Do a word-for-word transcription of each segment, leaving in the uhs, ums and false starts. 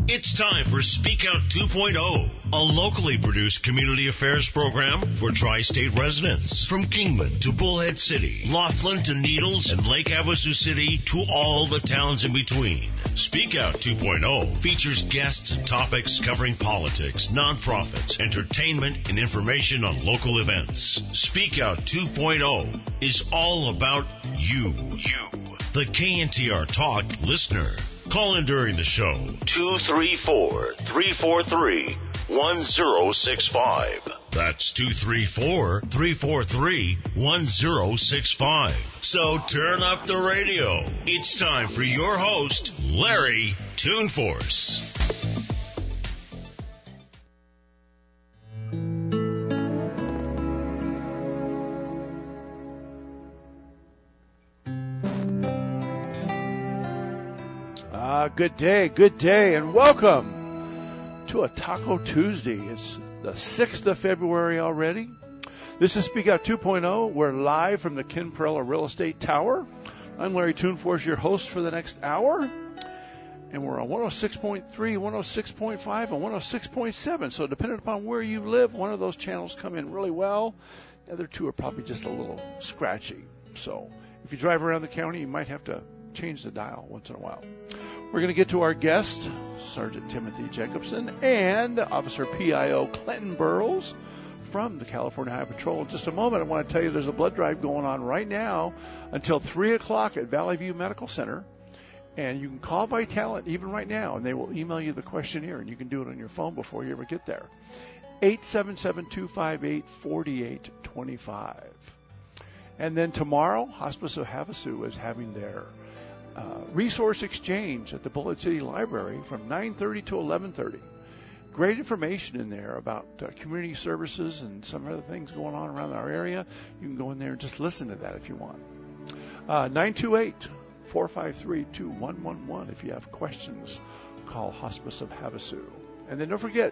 It's time for Speak Out two point oh, a locally produced community affairs program for tri-state residents. From Kingman to Bullhead City, Laughlin to Needles, and Lake Havasu City to all the towns in between. Speak Out two point oh features guests and topics covering politics, nonprofits, entertainment, and information on local events. Speak Out two point oh is all about you. You. The K N T R Talk listener. Call in during the show, two three four, three four three, one zero six five. That's two three four, three four three, one zero six five. So turn up the radio. It's time for your host, Larry Tuneforce. Good day, good day, and welcome to a Taco Tuesday. It's the sixth of February already. This is Speak Out two point oh. We're live from the Ken Perella Real Estate Tower. I'm Larry Tuneforce, your host for the next hour. And we're on one oh six point three, one oh six point five, and one oh six point seven. So depending upon where you live, one of those channels come in really well. The other two are probably just a little scratchy. So if you drive around the county, you might have to change the dial once in a while. We're going to get to our guest, Sergeant Timothy Jacobson, and Officer P I O Clinton Burrows from the California Highway Patrol. In just a moment, I want to tell you there's a blood drive going on right now until three o'clock at Valley View Medical Center. And you can call Vitalant even right now, and they will email you the questionnaire, and you can do it on your phone before you ever get there. eight seven seven, two five eight, four eight two five. And then tomorrow, Hospice of Havasu is having their Uh, resource exchange at the Bullhead City Library from nine thirty to eleven thirty. Great information in there about uh, community services and some other things going on around our area. You can go in there and just listen to that if you want. Uh, nine two eight, four five three, two one one one. If you have questions, call Hospice of Havasu. And then don't forget,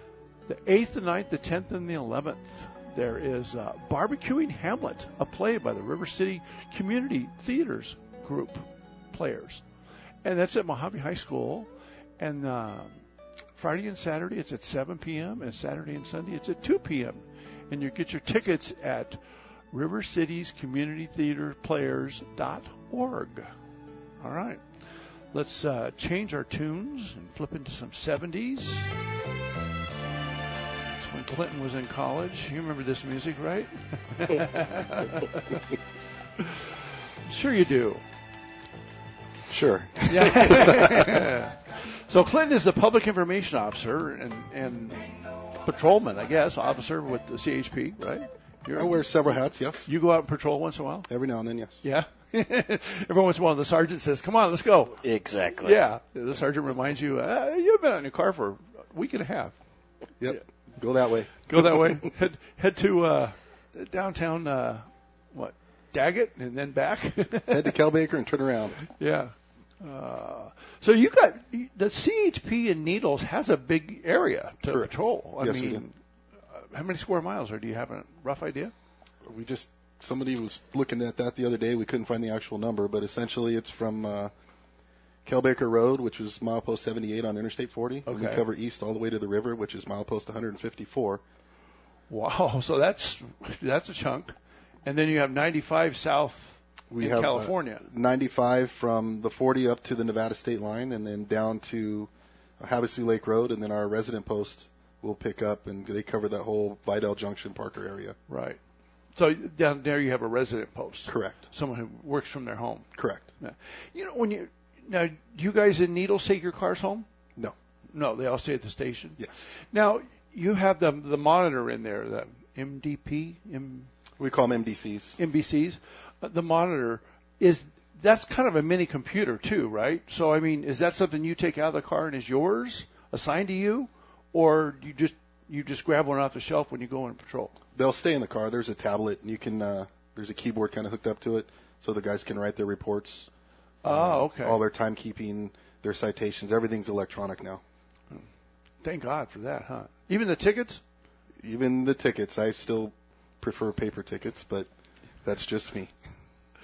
the eighth, the ninth, the tenth, and the eleventh, there is uh, Barbecuing Hamlet, a play by the River City Community Theaters Group players, and that's at Mojave High School. And uh, Friday and Saturday it's at seven p.m. and Saturday and Sunday it's at two p.m. and you get your tickets at river cities community theater players dot org. All right, let's uh, change our tunes and flip into some seventies. That's when Clinton was in college. You remember this music, right? Sure you do. Sure. Yeah. So Clinton is the public information officer and, and patrolman, I guess, officer with the C H P, right? You're, I wear several hats, yes. You go out and patrol once in a while? Every now and then, yes. Yeah? Every once in a while the sergeant says, come on, let's go. Exactly. Yeah. The sergeant reminds you, uh, you've been out in your car for a week and a half. Yep. Yeah. Go that way. Go that way. head, head to uh, downtown, uh, what, Daggett, and then back. Head to Kelbaker and turn around. Yeah. Uh, so you got the C H P in Needles has a big area to Correct. patrol. I yes, mean, uh, how many square miles, or do you have a rough idea? We just somebody was looking at that the other day. We couldn't find the actual number, but essentially it's from uh, Kelbaker Road, which is milepost seventy-eight on Interstate forty. Okay. And we cover east all the way to the river, which is milepost one fifty-four. Wow, so that's that's a chunk. And then you have ninety-five south. We in have California. Uh, ninety-five from the forty up to the Nevada state line, and then down to Havasu Lake Road, and then our resident post will pick up, and they cover that whole Vidal Junction Parker area. Right. So down there you have a resident post. Correct. Someone who works from their home. Correct. Yeah. You know, when you now, do you guys in Needles take your cars home? No. No, they all stay at the station. Yes. Now you have the the monitor in there, the M D P, M. We call them M D Cs. M B Cs. Uh, the monitor is that's kind of a mini computer too, right? So I mean, is that something you take out of the car and is yours, assigned to you, or you just you just grab one off the shelf when you go on patrol? They'll stay in the car. There's a tablet, and you can uh, there's a keyboard kind of hooked up to it, so the guys can write their reports. Oh, uh, okay. All their timekeeping, their citations, everything's electronic now. Thank God for that, huh? Even the tickets? Even the tickets. I still prefer paper tickets, but that's just me.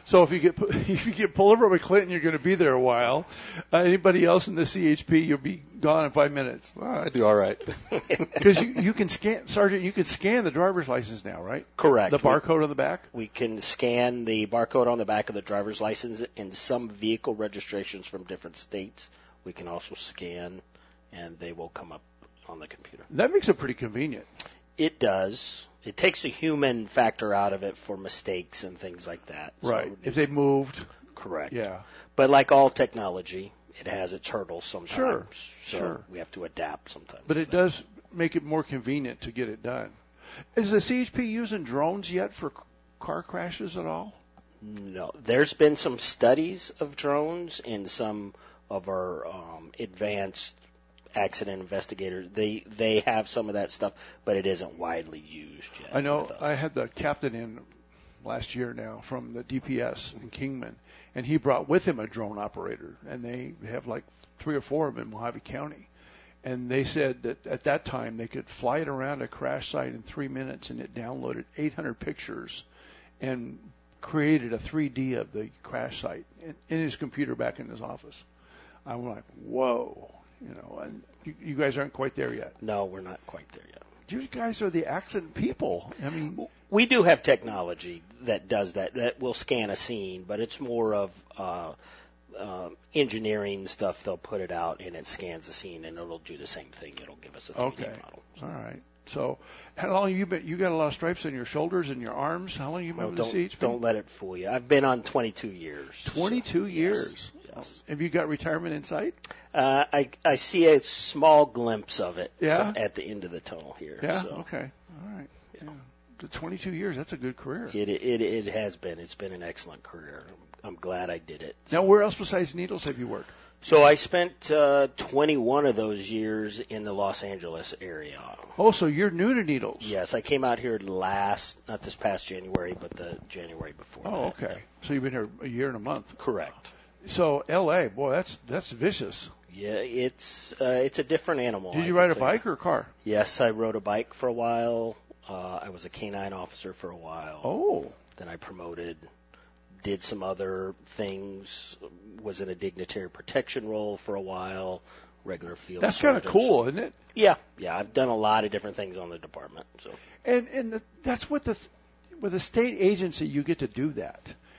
So if you get if you get pulled over by Clinton, you're going to be there a while. Uh, anybody else in the C H P, you'll be gone in five minutes. Well, I do all right. Because you, you can scan, Sergeant, you can scan the driver's license now, right? Correct. The barcode on the back? We can scan the barcode on the back of the driver's license, and some vehicle registrations from different states we can also scan, and they will come up on the computer. That makes it pretty convenient. It does. It takes a human factor out of it for mistakes and things like that. Right. So if they moved. Correct. Yeah. But like all technology, it has its hurdles sometimes. Sure. So sure. we have to adapt sometimes. But it does make it more convenient to get it done. Is the C H P using drones yet for c- car crashes at all? No. There's been some studies of drones in some of our um, advanced accident investigators. They they have some of that stuff, but it isn't widely used yet. I know I had the captain in last year now from the D P S in Kingman, and he brought with him a drone operator, and they have like three or four of them in Mojave County. And they said that at that time they could fly it around a crash site in three minutes, and it downloaded eight hundred pictures and created a three D of the crash site in, in his computer back in his office. I'm like, whoa. You know, and you, you guys aren't quite there yet. No, we're not quite there yet. You guys are the accident people. I mean, we do have technology that does that. That will scan a scene, but it's more of uh, uh, engineering stuff. They'll put it out and it scans the scene, and it'll do the same thing. It'll give us a three D okay. model. All right. So, how long have you been? You got a lot of stripes on your shoulders and your arms. How long have you been Well, with don't, the C H P? Don't let it fool you. I've been on twenty-two years. twenty-two so, years. Yes. yes. Have you got retirement in sight? Uh, I I see a small glimpse of it. Yeah? so at the end of the tunnel here. Yeah. So. Okay. All right. Yeah. The twenty-two years. That's a good career. It, it it has been. It's been an excellent career. I'm, I'm glad I did it. Now, where else besides Needles have you worked? So I spent uh, twenty-one of those years in the Los Angeles area. Oh, so you're new to Needles. Yes, I came out here last, not this past January, but the January before. Oh, that. okay. So you've been here a year and a month. Correct. So L A, boy, that's that's vicious. Yeah, it's uh, it's a different animal. Did I you ride a can bike say. or a car? Yes, I rode a bike for a while. Uh, I was a canine officer for a while. Oh. Then I promoted, did some other things, was in a dignitary protection role for a while, regular field That's kind of service. cool, isn't it? Yeah, yeah, I've done a lot of different things on the department. So. And and the, that's what the with a state agency you get to do that.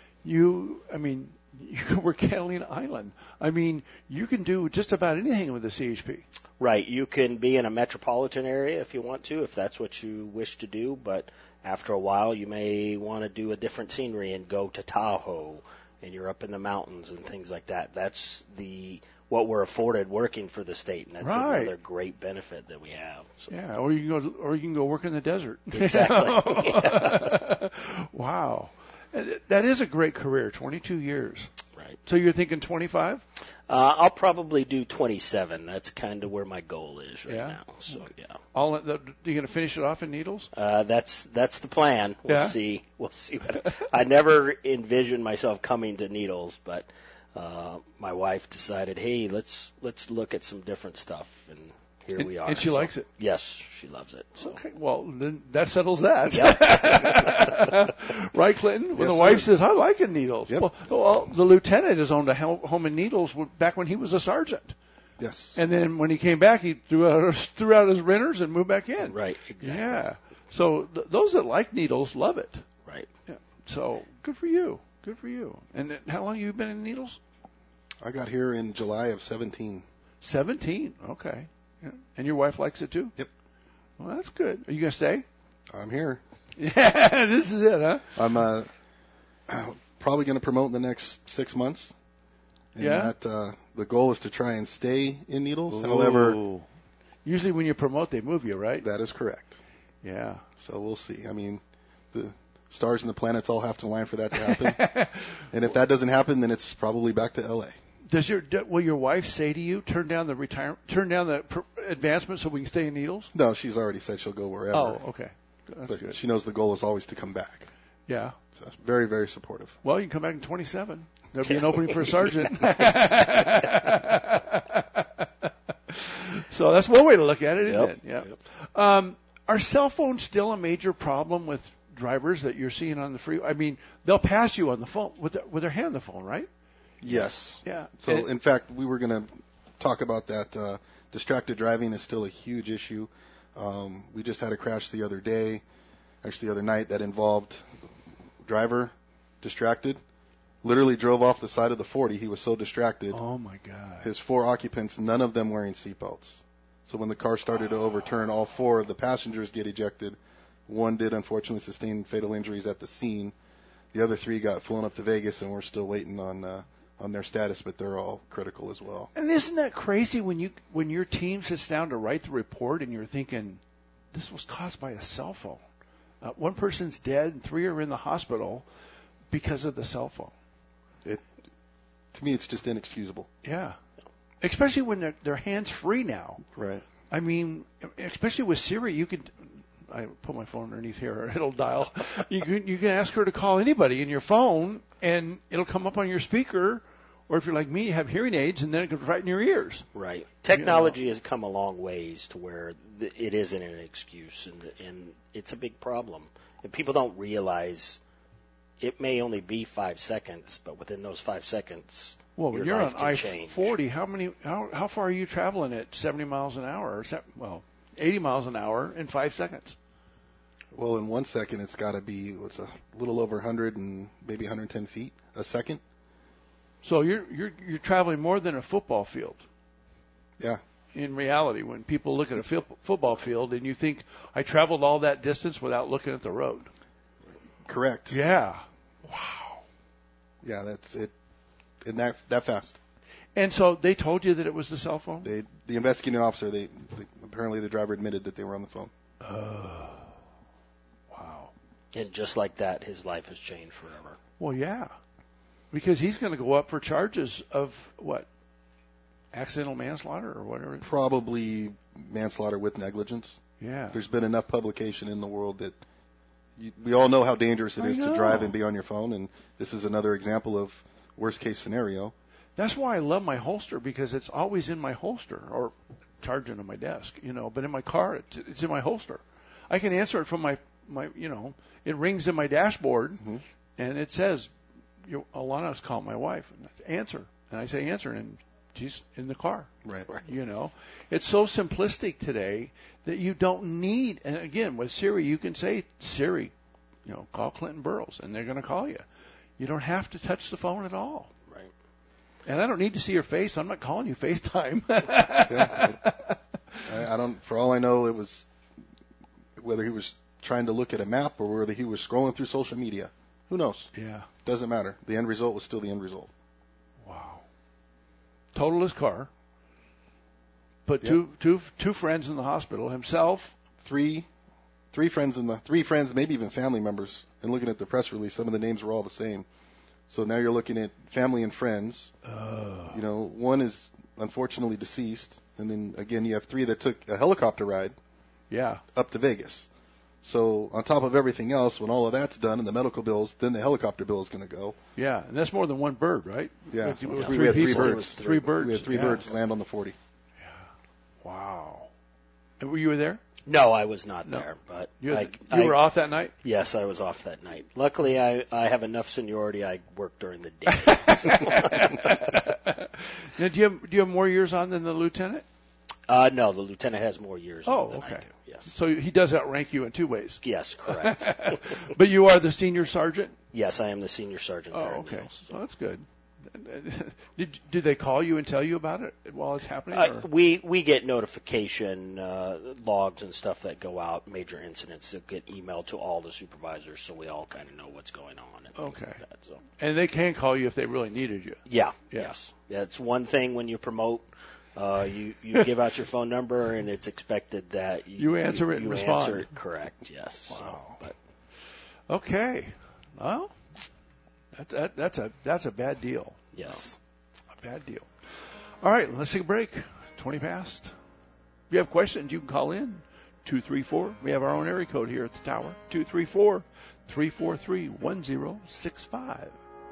You, I mean, you can work Catalina Island. I mean, you can do just about anything with the C H P. Right, you can be in a metropolitan area if you want to, if that's what you wish to do, but after a while you may want to do a different scenery and go to Tahoe, and you're up in the mountains and things like that. That's the what we're afforded working for the state, and that's right. another great benefit that we have. So. Yeah, or you can go, or you can go work in the desert. Exactly. Yeah. Wow, that is a great career. twenty-two years. Right. So you're thinking twenty-five? Uh, I'll probably do twenty-seven. That's kind of where my goal is right yeah. now. So yeah. All the, you're going to finish it off in Needles? Uh, that's that's the plan. We'll yeah. see. We'll see. What I never envisioned myself coming to Needles, but uh, my wife decided, hey, let's let's look at some different stuff, and here and, we are. And she so, likes it. Yes, she loves it. So. Okay. Well, then that settles that. Yep. Right, Clinton? When Yes, the wife sir. says, I like it Needles. Yep. Well, well, the lieutenant has owned a home in Needles back when he was a sergeant. Yes. And then when he came back, he threw out, threw out his renters and moved back in. Right, exactly. Yeah. So th- those that like Needles love it. Right. Yeah. So good for you. Good for you. And then how long have you been in Needles? I got here in July of seventeen. seventeen. Okay. Yeah. And your wife likes it too? Yep. Well, that's good. Are you going to stay? I'm here. Yeah, this is it, huh? I'm uh, probably going to promote in the next six months. And Yeah. That, uh, the goal is to try and stay in Needles. However, Ooh. Usually when you promote, they move you, right? that is correct. Yeah. So we'll see. I mean, the stars and the planets all have to align for that to happen. And if that doesn't happen, then it's probably back to L A. Does your do, will your wife say to you, turn down the retire, turn down the pr- advancement so we can stay in Needles? No, she's already said she'll go wherever. Oh, okay. That's but good. she knows the goal is always to come back. Yeah. So very, very supportive. Well, you can come back in twenty-seven. There'll be an opening for a sergeant. So that's one way to look at it, isn't Yep. it? Yeah. Yep. Um, are cell phones still a major problem with drivers that you're seeing on the freeway. I mean, they'll pass you on the phone with their, with their hand on the phone, right? Yes. Yeah. So, And- in fact, we were going to talk about that. Uh, distracted driving is still a huge issue. Um, we just had a crash the other day, actually the other night, that involved driver distracted. Literally drove off the side of the forty. He was so distracted. Oh, my God. His four occupants, none of them wearing seatbelts. So when the car started to overturn, all four of the passengers get ejected. One did, unfortunately, sustain fatal injuries at the scene. The other three got flown up to Vegas, and we're still waiting on uh, on their status, but they're all critical as well. And isn't that crazy when you when your team sits down to write the report and you're thinking, this was caused by a cell phone. Uh, one person's dead and three are in the hospital because of the cell phone. It, to me, it's just inexcusable. Yeah. Especially when they're, they're hands-free now. Right. I mean, especially with Siri, you can. I put my phone underneath here; it'll dial. You can you can ask her to call anybody in your phone, and it'll come up on your speaker. Or if you're like me, you have hearing aids, and then it goes right in your ears. Right. Technology you know. has come a long ways to where th- it isn't an excuse, and and it's a big problem. And people don't realize it may only be five seconds, but within those five seconds, well, when your you're life on can I change. forty, how many? How how far are you traveling at seventy miles an hour? Or se- well, eighty miles an hour in five seconds. Well, in one second, it's got to be what's a little over one hundred and maybe one hundred ten feet a second. So you're you're you're traveling more than a football field. Yeah. In reality, when people look at a fil- football field and you think, I traveled all that distance without looking at the road. Correct. Yeah. Wow. Yeah, that's it. And that that fast. And so they told you that it was the cell phone? They, the investigating officer, they, they apparently the driver admitted that they were on the phone. Oh. Wow. And just like that, his life has changed forever. Well, yeah. Because he's going to go up for charges of what? Accidental manslaughter or whatever? Probably manslaughter with negligence. Yeah. There's been enough publication in the world that you, we all know how dangerous it I is know. to drive and be on your phone, and this is another example of worst case scenario. That's why I love my holster, because it's always in my holster, or charging on my desk, you know. But in my car, it's, it's in my holster. I can answer it from my, my you know, it rings in my dashboard, Mm-hmm. and it says, you, Alana's called my wife. And I answer. And I say answer, and she's in the car. Right. You know, it's so simplistic today that you don't need. And again, with Siri, you can say, Siri, you know, call Clinton Burrows, and they're going to call you. You don't have to touch the phone at all. Right. And I don't need to see your face. I'm not calling you FaceTime. Yeah, it, I, I don't. For all I know, it was whether he was trying to look at a map or whether he was scrolling through social media. Who knows? Yeah. Doesn't matter. The end result was still the end result. Wow. Totaled his car. Put Yep. two two two friends in the hospital. Himself. Three, three friends in the three friends, maybe even family members. And looking at the press release, some of the names were all the same. So now you're looking at family and friends. Uh, You know, one is unfortunately deceased, and then again you have three that took a helicopter ride yeah. up to Vegas. So on top of everything else, when all of that's done and the medical bills, then the helicopter bill is going to go. Yeah. And that's more than one bird, right? Yeah, With- with we had three people. birds. Three birds. We had three yeah. birds land on the forty. Wow. And were you were there? No, I was not No. there, but You, I, you I, were off that night? Yes, I was off that night. Luckily, I, I have enough seniority. I work during the day. Now, do you have, do you have more years on than the lieutenant? uh, no, the lieutenant has more years Oh, on than okay. I do. Yes. So he does outrank you in two ways. Yes, correct. But you are the senior sergeant? Yes, I am the senior sergeant there. Oh, in okay. Needles. So that's good. Did did they call you and tell you about it while it's happening? Uh, or? we we get notification uh, logs and stuff that go out, major incidents that get emailed to all the supervisors, so we all kind of know what's going on. And things Okay. like that, so. And they can call you if they really needed you. Yeah, Yeah. yes. That's one thing when you promote. Uh, you you give out your phone number, and it's expected that you, You answer it and you respond. Answer it correct, yes. Wow. So, but Okay. Well, that's that, that's a that's a bad deal. yes. A bad deal. All right, let's take a break. twenty past. If you have questions, you can call in. two three four. We have our own area code here at the tower. two three four, three four three, one zero six five.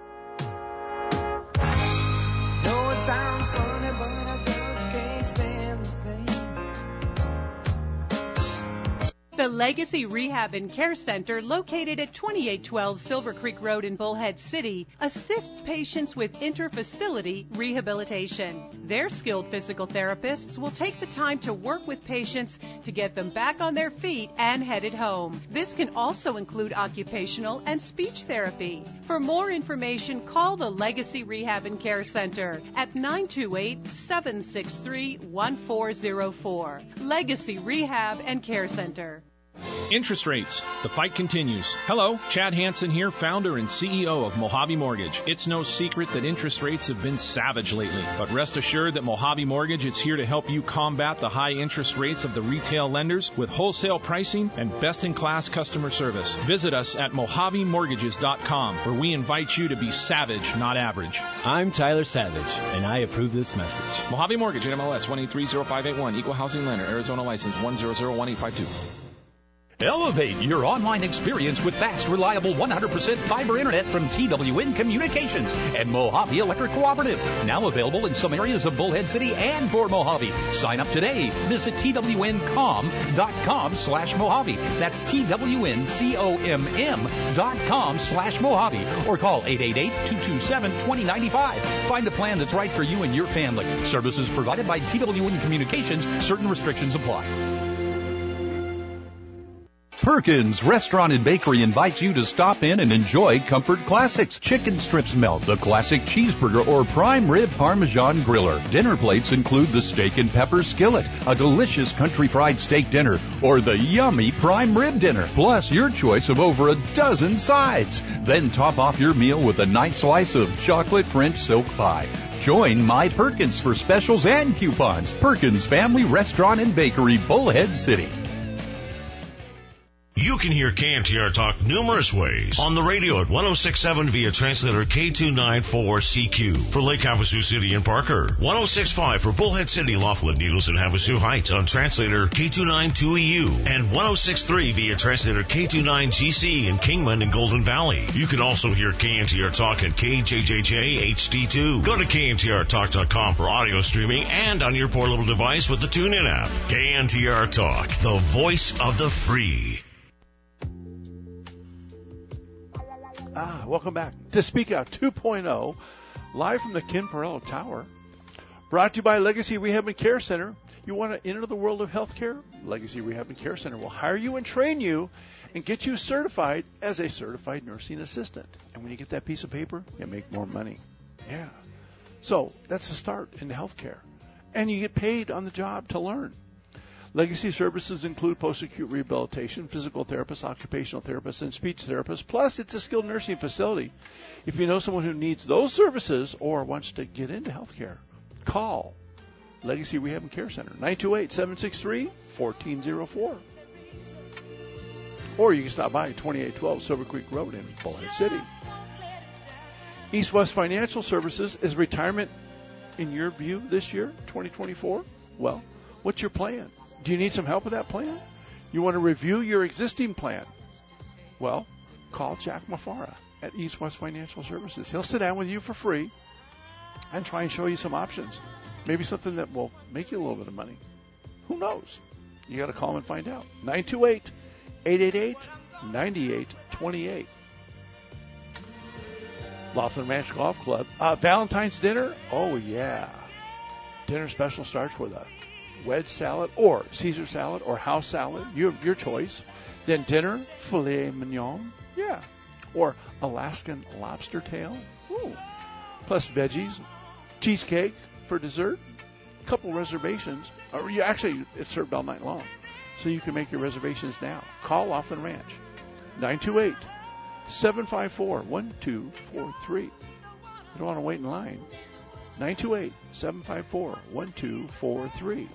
No, it sounds funny, but I just can't stand the pain. The Legacy Rehab and Care Center, located at twenty-eight twelve Silver Creek Road in Bullhead City, assists patients with inter-facility rehabilitation. Their skilled physical therapists will take the time to work with patients to get them back on their feet and headed home. This can also include occupational and speech therapy. For more information, call the Legacy Rehab and Care Center at nine two eight, seven six three, one four zero four. Legacy Rehab and Care Center. Interest rates. The fight continues. Hello, Chad Hansen here, founder and C E O of Mojave Mortgage. It's no secret that interest rates have been savage lately, but rest assured that Mojave Mortgage is here to help you combat the high interest rates of the retail lenders with wholesale pricing and best-in-class customer service. Visit us at mojave mortgages dot com, where we invite you to be savage, not average. I'm Tyler Savage, and I approve this message. Mojave Mortgage, N M L S one eight three zero five eight one, Equal Housing Lender, Arizona License one zero zero one eight five two. Elevate your online experience with fast, reliable, one hundred percent fiber internet from T W N Communications and Mojave Electric Cooperative. Now available in some areas of Bullhead City and for Mojave. Sign up today. Visit T W N com dot com slash Mojave. That's T W N C O M M dot com slash Mojave. Or call eight eight eight, two two seven, two zero nine five. Find a plan that's right for you and your family. Services provided by T W N Communications. Certain restrictions apply. Perkins Restaurant and Bakery invites you to stop in and enjoy Comfort Classics. Chicken strips melt, the classic cheeseburger, or prime rib Parmesan griller. Dinner plates include the steak and pepper skillet, a delicious country fried steak dinner, or the yummy prime rib dinner, plus your choice of over a dozen sides. Then top off your meal with a nice slice of chocolate French silk pie. Join My Perkins for specials and coupons. Perkins Family Restaurant and Bakery, Bullhead City. You can hear K N T R Talk numerous ways. On the radio at one oh six point seven via translator K two ninety-four C Q for Lake Havasu City and Parker. one oh six point five for Bullhead City, Laughlin, Needles, and Havasu Heights on translator K two ninety-two E U. And one oh six point three via translator K two nine G C in Kingman and Golden Valley. You can also hear K N T R Talk at K J J J H D two. Go to K N T R talk dot com for audio streaming and on your portable device with the TuneIn app. K N T R Talk, the voice of the free. Ah, welcome back to Speak Out two point oh, live from the Ken Perello Tower. Brought to you by Legacy Rehab and Care Center. You want to enter the world of healthcare? Legacy Rehab and Care Center will hire you and train you and get you certified as a certified nursing assistant. And when you get that piece of paper, you make more money. Yeah. So that's the start in healthcare. And you get paid on the job to learn. Legacy services include post-acute rehabilitation, physical therapists, occupational therapists, and speech therapists. Plus, it's a skilled nursing facility. If you know someone who needs those services or wants to get into healthcare, call Legacy Rehab and Care Center, nine two eight, seven six three, one four zero four. Or you can stop by twenty-eight twelve Silver Creek Road in Bullhead City. East West Financial Services, is retirement in your view this year, twenty twenty-four? Well, what's your plan? Do you need some help with that plan? You want to review your existing plan? Well, call Jack Mafara at East West Financial Services. He'll sit down with you for free and try and show you some options. Maybe something that will make you a little bit of money. Who knows? You got to call him and find out. nine two eight, eight eight eight, nine eight two eight. Laughlin Ranch Golf Club. Uh, Valentine's dinner? Oh, yeah. Dinner special starts with a wedge salad or Caesar salad or house salad, you have your choice. Then dinner, filet mignon, yeah, or Alaskan lobster tail, ooh, plus veggies, cheesecake for dessert, a couple reservations, or you actually, it's served all night long, so you can make your reservations now. Call Laughlin Ranch, nine two eight, seven five four, one two four three. You don't want to wait in line. nine two eight, seven five four, one two four three.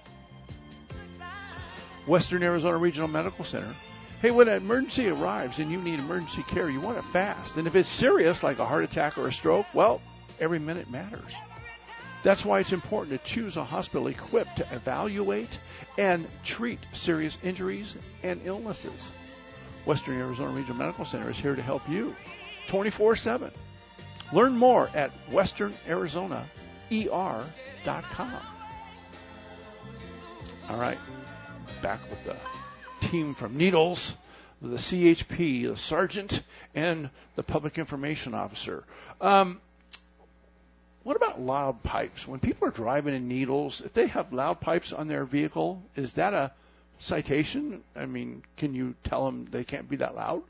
Western Arizona Regional Medical Center. Hey, when an emergency arrives and you need emergency care, you want it fast. And if it's serious, like a heart attack or a stroke, well, every minute matters. That's why it's important to choose a hospital equipped to evaluate and treat serious injuries and illnesses. Western Arizona Regional Medical Center is here to help you twenty-four seven. Learn more at western arizona e r dot com. All right. Back with the team from Needles, the C H P, the sergeant, and the public information officer. Um, what about loud pipes? When people are driving in Needles, if they have loud pipes on their vehicle, is that a citation? I mean, can you tell them they can't be that loud?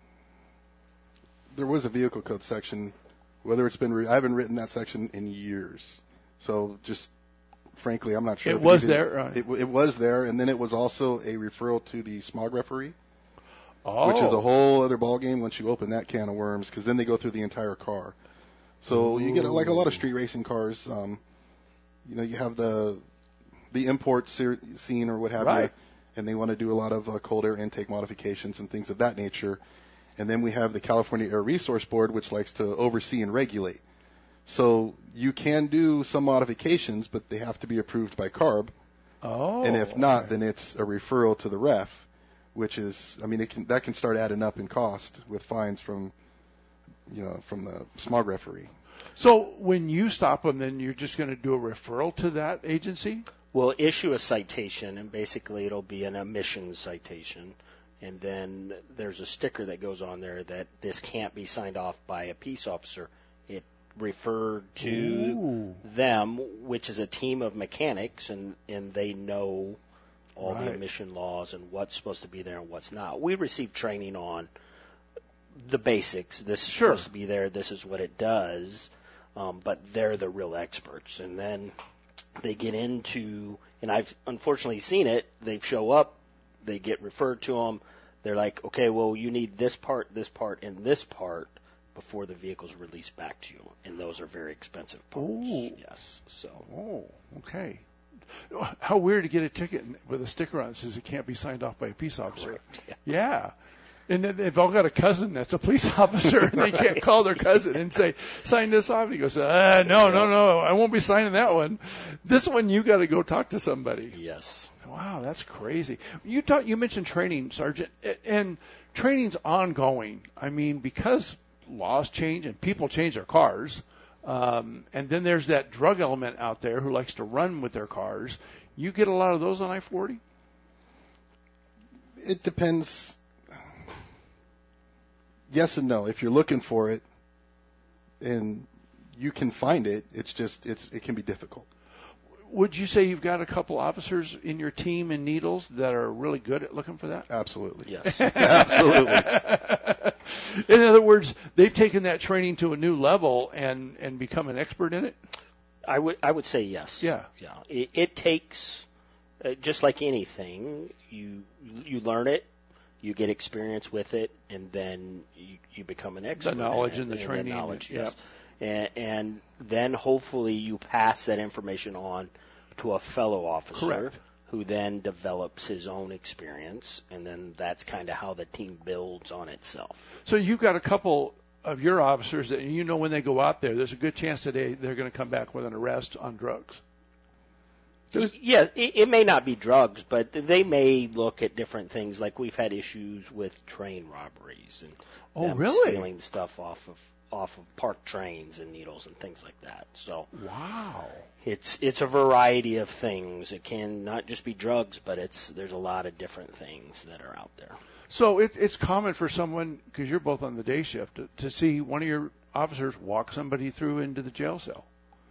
There was a vehicle code section. Whether it's been, re- I haven't written that section in years. So just frankly, I'm not sure. It if was it there. Uh, it, it was there, and then it was also a referral to the smog referee, oh. which is a whole other ballgame once you open that can of worms, because then they go through the entire car. So Ooh. you get like a lot of street racing cars. Um, you know, you have the the import ser- scene or what have right. you, and they want to do a lot of uh, cold air intake modifications and things of that nature. And then we have the California Air Resource Board, which likes to oversee and regulate. So you can do some modifications, but they have to be approved by CARB. Oh. And if not, then it's a referral to the ref, which is, I mean, it can, that can start adding up in cost with fines from, you know, from the smog referee. So when you stop them, then you're just going to do a referral to that agency? We'll issue a citation, and basically it'll be an emissions citation. And then there's a sticker that goes on there that this can't be signed off by a peace officer. It referred to Ooh. them, which is a team of mechanics, and, and they know all right. the emission laws and what's supposed to be there and what's not. We receive training on the basics. This is sure. supposed to be there. This is what it does. Um, but they're the real experts. And then they get into, and I've unfortunately seen it, they show up, they get referred to them. They're like, okay, well, you need this part, this part, and this part before the vehicle's released back to you. And those are very expensive parts. Ooh. Yes. So. Oh, okay. How weird to get a ticket with a sticker on that says it can't be signed off by a peace officer. Correct. Yeah. yeah. And then they've all got a cousin that's a police officer, and they can't call their cousin and say, sign this off. And he goes, uh, no, no, no, I won't be signing that one. This one, you got to go talk to somebody. Yes. Wow, that's crazy. You talk, you mentioned training, Sergeant, and training's ongoing. I mean, because laws change and people change their cars, um, and then there's that drug element out there who likes to run with their cars. You get a lot of those on I forty? It depends. Yes and no. If you're looking for it, and you can find it, it's just it's it can be difficult. Would you say you've got a couple officers in your team in Needles that are really good at looking for that? Absolutely. Yes. Absolutely. In other words, they've taken that training to a new level and, and become an expert in it? I would I would say yes. Yeah. Yeah. It, it takes, uh, just like anything, you you learn it, you get experience with it, and then you, you become an expert. The knowledge in it, and the and training. The knowledge, and, yes. And, and then hopefully you pass that information on to a fellow officer. Correct. Who then develops his own experience, and then that's kind of how the team builds on itself. So you've got a couple of your officers that you know when they go out there, there's a good chance today they're going to come back with an arrest on drugs. There's yeah, it, it may not be drugs, but they may look at different things. Like we've had issues with train robberies and oh, them really? stealing stuff off of off of parked trains and Needles and things like that. So wow, it's it's a variety of things. It can not just be drugs, but it's there's a lot of different things that are out there. So it, it's common for someone, because you're both on the day shift, to, to see one of your officers walk somebody through into the jail cell.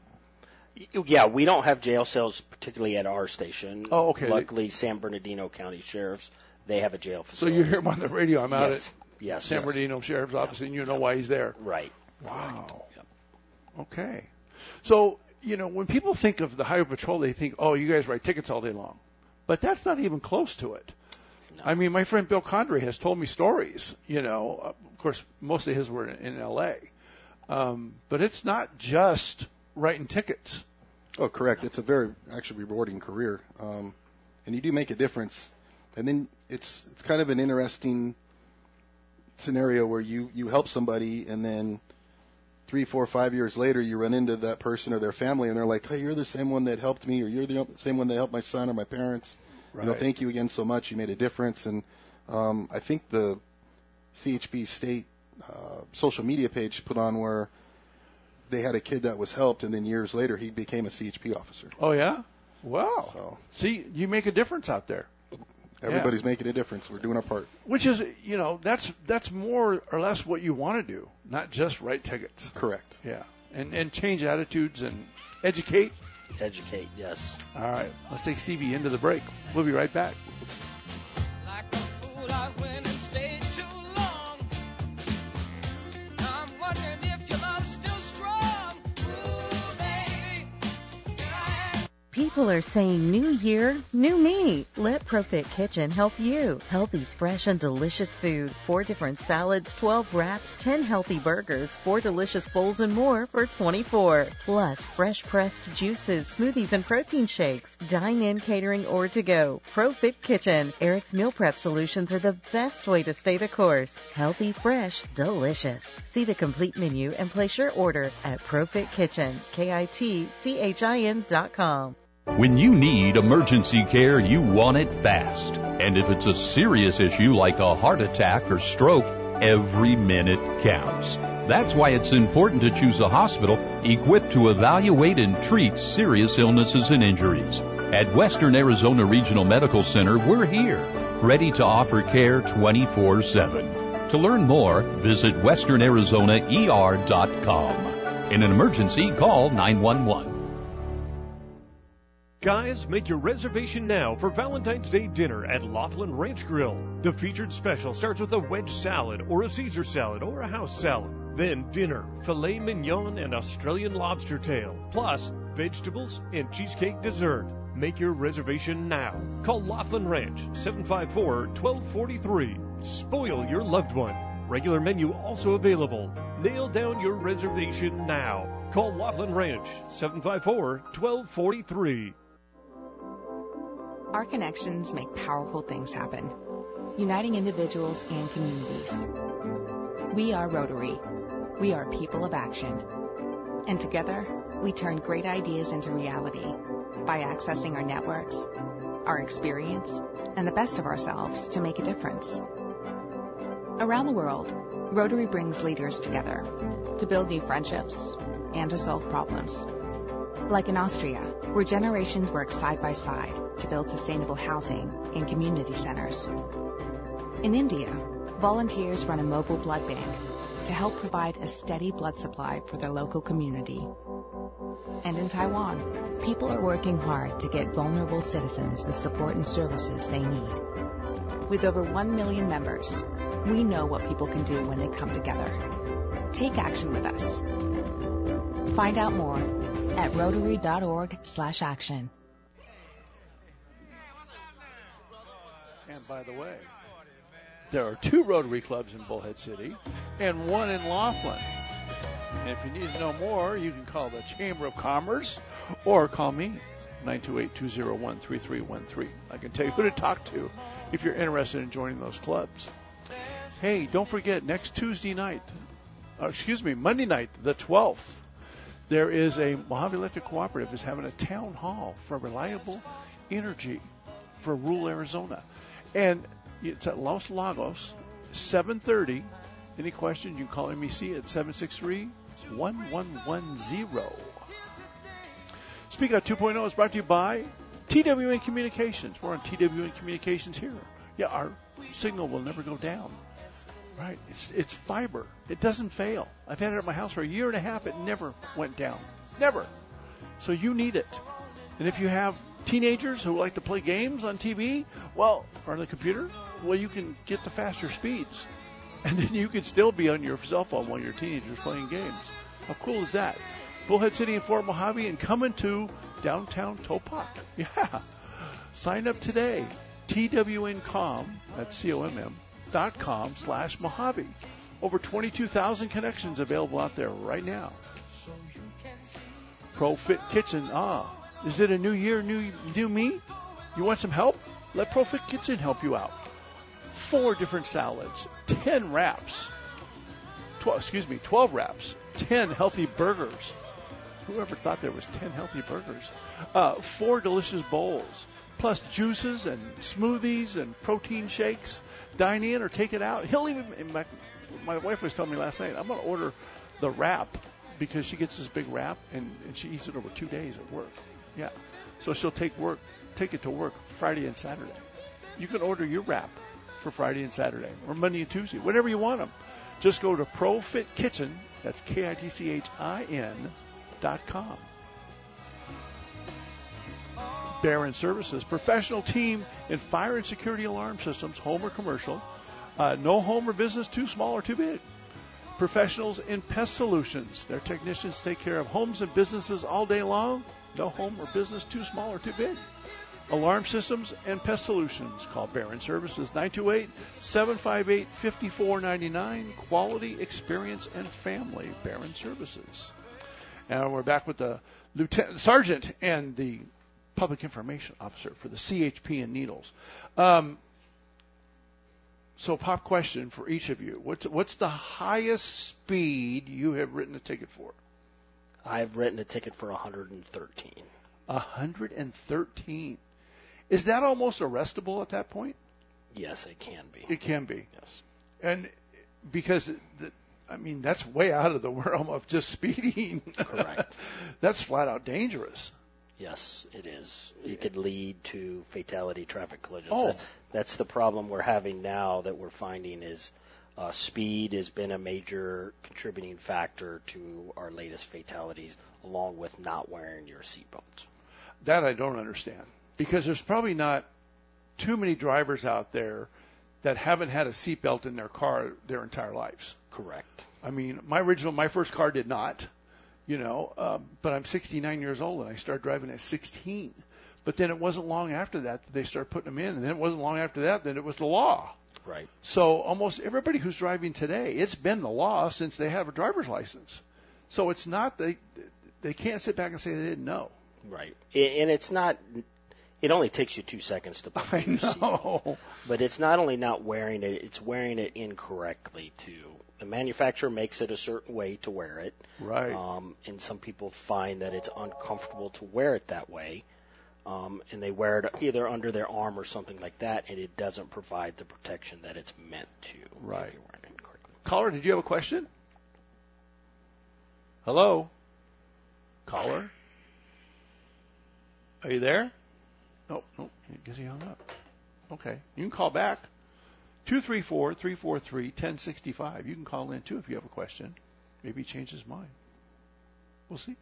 Yeah, we don't have jail cells particularly at our station. Oh, okay. Luckily, San Bernardino County Sheriff's, they have a jail facility. So you hear him on the radio. I'm out yes. at yes. San yes. Bernardino Sheriff's Office, and you know why he's there. Right. Wow. Yep. Okay. So, you know, when people think of the Highway Patrol, they think, oh, you guys write tickets all day long. But that's not even close to it. No. I mean, my friend Bill Condrey has told me stories, you know. Of course, most of his were in, in L A Um, but it's not just writing tickets. Oh, correct. It's a very actually rewarding career, um, and you do make a difference. And then it's it's kind of an interesting scenario where you, you help somebody, and then three, four, five years later, you run into that person or their family, and they're like, "Hey, you're the same one that helped me, or you're the same one that helped my son or my parents. Right. You know, thank you again so much. You made a difference." And um, I think the C H P state uh, social media page put on where they had a kid that was helped, and then years later he became a C H P officer. Oh, yeah? Wow. So. See, you make a difference out there. Everybody's yeah. making a difference. We're doing our part. Which is, you know, that's that's more or less what you want to do, not just write tickets. Correct. Yeah, and and change attitudes and educate. Educate, yes. All right, let's take Stevie into the break. We'll be right back. Like a fool, I went and stayed too long. I'm wondering if your love's still strong. Ooh, baby. People are saying new year, new me. Let ProFit Kitchen help you. Healthy, fresh, and delicious food. Four different salads, twelve wraps, ten healthy burgers, four delicious bowls, and more for twenty-four dollars. Plus, fresh pressed juices, smoothies, and protein shakes. Dine-in, catering, or to go. ProFit Kitchen. Eric's Meal Prep Solutions are the best way to stay the course. Healthy, fresh, delicious. See the complete menu and place your order at ProFit Kitchen. K I T C H I N dot com. When you need emergency care, you want it fast. And if it's a serious issue like a heart attack or stroke, every minute counts. That's why it's important to choose a hospital equipped to evaluate and treat serious illnesses and injuries. At Western Arizona Regional Medical Center, we're here, ready to offer care twenty-four seven. To learn more, visit western arizona e r dot com. In an emergency, call nine one one. Guys, make your reservation now for Valentine's Day dinner at Laughlin Ranch Grill. The featured special starts with a wedge salad or a Caesar salad or a house salad. Then dinner, filet mignon and Australian lobster tail, plus vegetables and cheesecake dessert. Make your reservation now. Call Laughlin Ranch, seven five four, one two four three. Spoil your loved one. Regular menu also available. Nail down your reservation now. Call Laughlin Ranch, seven five four, one two four three. Our connections make powerful things happen, uniting individuals and communities. We are Rotary. We are people of action. And together, we turn great ideas into reality by accessing our networks, our experience, and the best of ourselves to make a difference. Around the world, Rotary brings leaders together to build new friendships and to solve problems. Like in Austria, where generations work side by side to build sustainable housing and community centers. In India, volunteers run a mobile blood bank to help provide a steady blood supply for their local community. And in Taiwan, people are working hard to get vulnerable citizens the support and services they need. With over one million members, we know what people can do when they come together. Take action with us. Find out more at rotary.org slash action. And by the way, there are two Rotary clubs in Bullhead City and one in Laughlin. And if you need to know more, you can call the Chamber of Commerce or call me, nine two eight, two zero one, three three one three. I can tell you who to talk to if you're interested in joining those clubs. Hey, don't forget, next Tuesday night, or excuse me, Monday night, the twelfth, there is a Mojave Electric Cooperative is having a town hall for reliable energy for rural Arizona. And it's at Los Lagos, seven thirty. Any questions, you can call M E C at seven six three, one one one zero. Speak Out two point oh is brought to you by T W N Communications. We're on T W N Communications here. Yeah, our signal will never go down. Right, it's it's fiber. It doesn't fail. I've had it at my house for a year and a half. It never went down. Never. So you need it. And if you have teenagers who like to play games on T V, well, or on the computer, well, you can get the faster speeds. And then you can still be on your cell phone while your teenager's playing games. How cool is that? Bullhead City and Fort Mojave and coming to downtown Topak. Yeah. Sign up today. T W N com, that's C O M M, dot com slash Mojave. Over twenty-two thousand connections available out there right now. ProFit Kitchen. Ah, is it a new year, new new me? You want some help? Let ProFit Kitchen help you out. Four different salads, ten wraps, twelve, excuse me, twelve wraps, ten healthy burgers. Whoever thought there was ten healthy burgers? Uh, four delicious bowls, plus juices and smoothies and protein shakes. Dine in or take it out. He'll even. My, my wife was telling me last night, I'm going to order the wrap because she gets this big wrap and, and she eats it over two days at work. Yeah, so she'll take work, take it to work Friday and Saturday. you can order your wrap for Friday and Saturday, or Monday and Tuesday, whenever you want them. Just go to ProFit Kitchen, that's K I T C H I N dot com. Barron Services, professional team in fire and security alarm systems, home or commercial. Uh, no home or business too small or too big. Professionals in pest solutions. Their technicians take care of homes and businesses all day long. No home or business too small or too big. Alarm systems and pest solutions. Call Barron Services, nine two eight, seven five eight, five four nine nine. Quality, experience, and family. Barron Services. And we're back with the Lieutenant Sergeant and the Public Information Officer for the C H P in Needles. Um, so, pop question for each of you. What's, what's the highest speed you have written a ticket for? I've written a ticket for one hundred thirteen. one hundred thirteen. Is that almost arrestable at that point? Yes, it can be. It can be. Yes. And because, the, I mean, that's way out of the realm of just speeding. Correct. That's flat out dangerous. Yes, it is. It could lead to fatality traffic collisions. Oh. That's, that's the problem we're having now that we're finding is uh, speed has been a major contributing factor to our latest fatalities, along with not wearing your seatbelt. That I don't understand. Because there's probably not too many drivers out there that haven't had a seatbelt in their car their entire lives. Correct. I mean, my original, my first car did not, you know, um, but I'm sixty-nine years old and I started driving at sixteen. But then it wasn't long after that that they started putting them in, and then it wasn't long after that that it was the law. Right. So almost everybody who's driving today, it's been the law since they have a driver's license. So it's not, they, they can't sit back and say they didn't know. Right. And it's not... It only takes you two seconds to put I your know. seatbelt. But it's not only not wearing it, it's wearing it incorrectly, too. The manufacturer makes it a certain way to wear it. Right. Um, and some people find that it's uncomfortable to wear it that way. Um, and they wear it either under their arm or something like that, and it doesn't provide the protection that it's meant to. Right. If you're wearing it correctly. Caller, did you have a question? Hello? Caller? Are you there? Oh, no, I guess he hung up. Okay. You can call back. two three four, three four three, one oh six five. You can call in, too, if you have a question. Maybe he changed his mind. We'll see.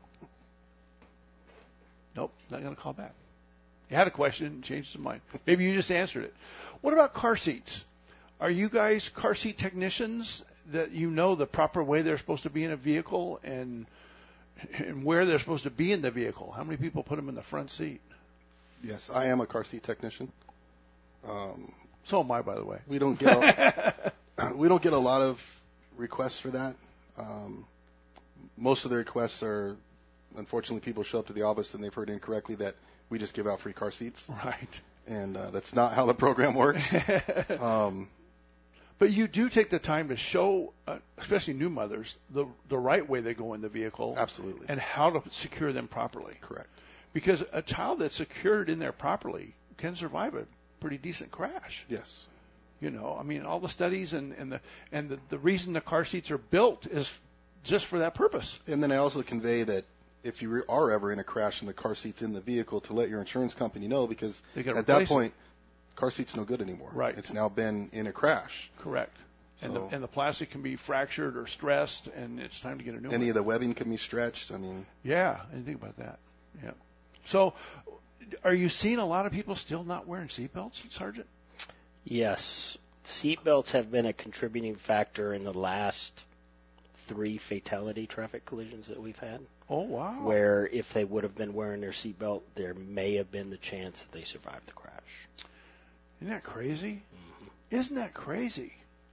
Nope, not going to call back. You had a question, changed his mind. Maybe you just answered it. What about car seats? Are you guys car seat technicians that you know the proper way they're supposed to be in a vehicle and, and where they're supposed to be in the vehicle? How many people put them in the front seat? Yes, I am a car seat technician. Um, so am I, by the way. We don't get a, we don't get a lot of requests for that. Um, most of the requests are, unfortunately, people show up to the office and they've heard incorrectly that we just give out free car seats. Right. And uh, that's not how the program works. um, but you do take the time to show, uh, especially new mothers, the the right way they go in the vehicle. Absolutely. And how to secure them properly. Correct. Because a child that's secured in there properly can survive a pretty decent crash. Yes. You know, I mean, all the studies and, and the and the, the reason the car seats are built is just for that purpose. And then I also convey that if you are ever in a crash and the car seat's in the vehicle, to let your insurance company know, because at that point, it. car seat's no good anymore. Right. It's now been in a crash. Correct. So and the and the plastic can be fractured or stressed, and it's time to get a new any one. Any of the webbing can be stretched. I mean. Yeah, I didn't think about that. Yeah. So, are you seeing a lot of people still not wearing seatbelts, Sergeant? Yes. Seatbelts have been a contributing factor in the last three fatality traffic collisions that we've had. Oh, wow. Where if they would have been wearing their seatbelt, there may have been the chance that they survived the crash. Isn't that crazy? Mm-hmm. Isn't that crazy?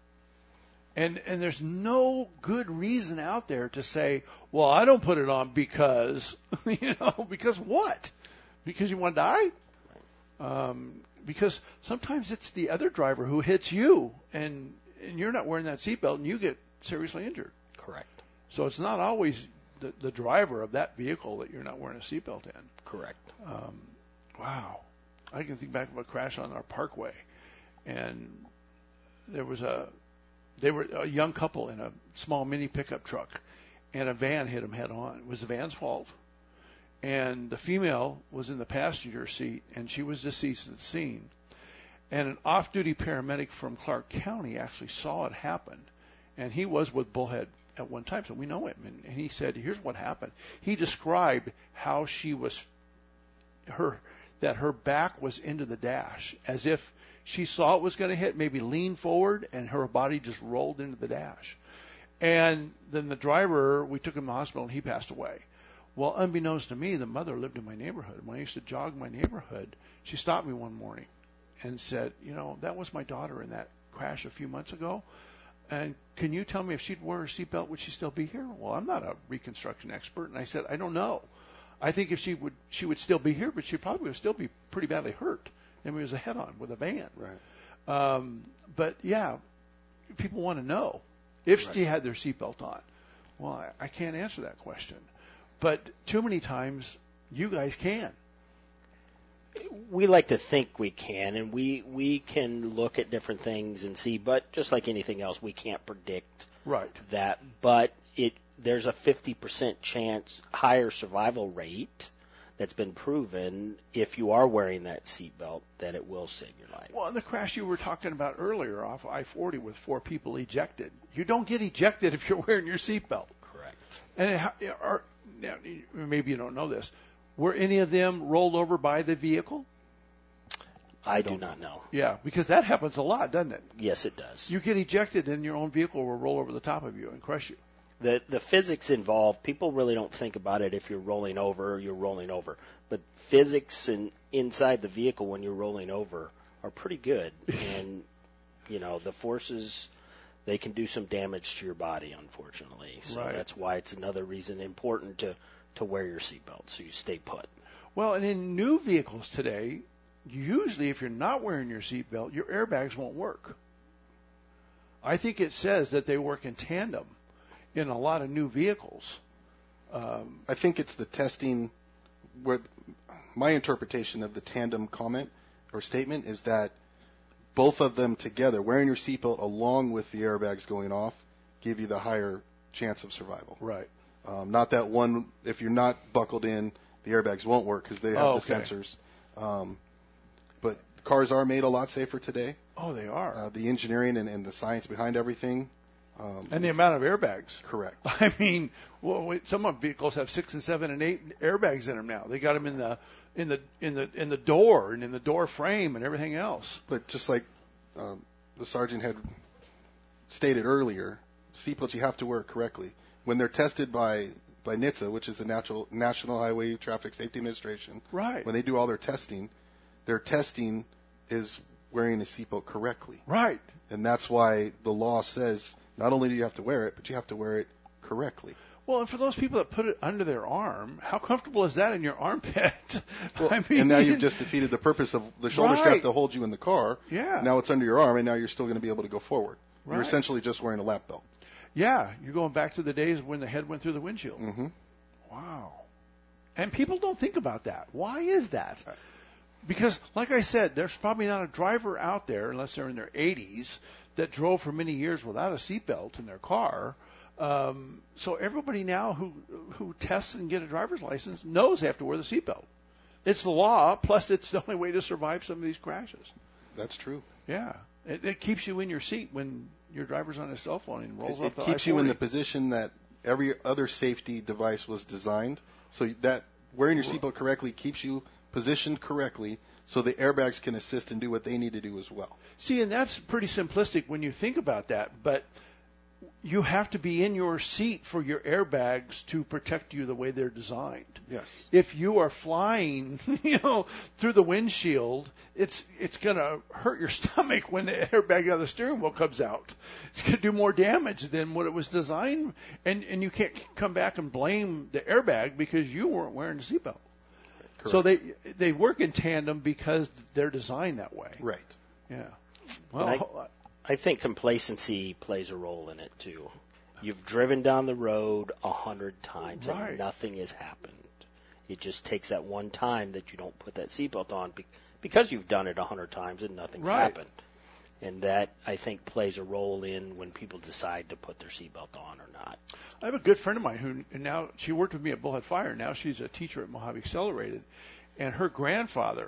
And and there's no good reason out there to say, well, I don't put it on because, you know, because what? Because you want to die? Um, because sometimes it's the other driver who hits you, and, and you're not wearing that seatbelt, and you get seriously injured. Correct. So it's not always the, the driver of that vehicle that you're not wearing a seatbelt in. Correct. Um, wow. I can think back of a crash on our parkway, and there was a They were a young couple in a small mini pickup truck, and a van hit them head on. It was the van's fault. And the female was in the passenger seat, and she was deceased at the scene. And an off-duty paramedic from Clark County actually saw it happen. And he was with Bullhead at one time, so we know him. And, and he said, here's what happened. He described how she was, her, that her back was into the dash, as if she saw it was going to hit, maybe leaned forward, and her body just rolled into the dash. And then the driver, we took him to the hospital, and he passed away. Well, unbeknownst to me, the mother lived in my neighborhood. When I used to jog my neighborhood, she stopped me one morning and said, you know, that was my daughter in that crash a few months ago. And can you tell me if she'd wear her seatbelt, would she still be here? Well, I'm not a reconstruction expert. And I said, I don't know. I think if she would, she would still be here, but she probably would still be pretty badly hurt. I mean, it was a head-on with a van. Right. Um, but, yeah, people want to know if right. she had their seatbelt on. Well, I, I can't answer that question. But too many times, you guys can. We like to think we can, and we, we can look at different things and see, but just like anything else, we can't predict right. that. But it there's a fifty percent chance higher survival rate that's been proven if you are wearing that seatbelt that it will save your life. Well, in the crash you were talking about earlier off I forty with four people ejected, you don't get ejected if you're wearing your seatbelt. Correct. And it, are, now, maybe you don't know this. Were any of them rolled over by the vehicle? I do not know. Yeah, because that happens a lot, doesn't it? Yes, it does. You get ejected and your own vehicle will roll over the top of you and crush you. The the physics involved, people really don't think about it if you're rolling over, you're rolling over. But physics and inside the vehicle when you're rolling over are pretty good. And, you know, the forces, they can do some damage to your body, unfortunately. So right. that's why it's another reason important to to wear your seatbelt so you stay put. Well, and in new vehicles today, usually if you're not wearing your seatbelt, your airbags won't work. I think it says that they work in tandem in a lot of new vehicles. Um, I think it's the testing where my interpretation of the tandem comment or statement is that both of them together, wearing your seatbelt along with the airbags going off, give you the higher chance of survival. Right. Um, not that one, if you're not buckled in, the airbags won't work because they have oh, the okay. sensors. Um, but cars are made a lot safer today. Oh, they are. Uh, the engineering and, and the science behind everything. Um, and the amount of airbags. Correct. I mean, well, wait, some of vehicles have six and seven and eight airbags in them now. They got them in the in the in the in the door and in the door frame and everything else. But just like um, the sergeant had stated earlier, seatbelts you have to wear correctly. When they're tested by, by N H T S A, which is the Natural, National Highway Traffic Safety Administration, right. when they do all their testing, their testing is wearing a seatbelt correctly. Right. And that's why the law says not only do you have to wear it, but you have to wear it correctly. Well, and for those people that put it under their arm, how comfortable is that in your armpit? Well, I mean, and now you've just defeated the purpose of the shoulder right. strap to hold you in the car. Yeah. Now it's under your arm, and now you're still going to be able to go forward. Right. You're essentially just wearing a lap belt. Yeah, you're going back to the days when the head went through the windshield. Mm-hmm. Wow. And people don't think about that. Why is that? Because, like I said, there's probably not a driver out there, unless they're in their eighties, that drove for many years without a seatbelt in their car. Um, so everybody now who who tests and get a driver's license knows they have to wear the seatbelt. It's the law, plus it's the only way to survive some of these crashes. That's true. Yeah. It, it keeps you in your seat when your driver's on his cell phone and rolls it, off the It keeps I forty. you in the position that every other safety device was designed. So that wearing your seatbelt correctly keeps you positioned correctly so the airbags can assist and do what they need to do as well. See, and that's pretty simplistic when you think about that, but you have to be in your seat for your airbags to protect you the way they're designed. Yes. If you are flying, you know, through the windshield, it's it's going to hurt your stomach when the airbag out of the steering wheel comes out. It's going to do more damage than what it was designed, and and you can't come back and blame the airbag because you weren't wearing a seatbelt. Correct. So they they work in tandem because they're designed that way. Right. Yeah. Well, I, I think complacency plays a role in it too. You've driven down the road a hundred times right. and nothing has happened. It just takes that one time that you don't put that seatbelt on because you've done it a hundred times and nothing's right. happened. And that, I think, plays a role in when people decide to put their seatbelt on or not. I have a good friend of mine who now, she worked with me at Bullhead Fire. Now she's a teacher at Mojave Accelerated. And her grandfather